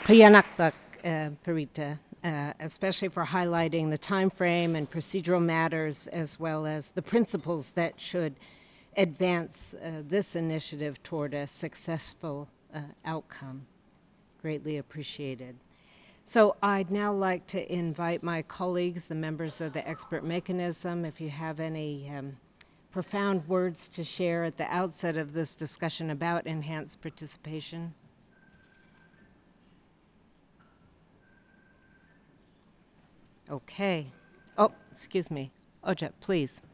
Qiyanaqtak, Parita, especially for highlighting the time frame and procedural matters, as well as the principles that should advance this initiative toward a successful outcome. Greatly appreciated. So I'd now like to invite my colleagues, the members of the expert mechanism, if you have any profound words to share at the outset of this discussion about enhanced participation. Okay. Oh, excuse me. Oja, please.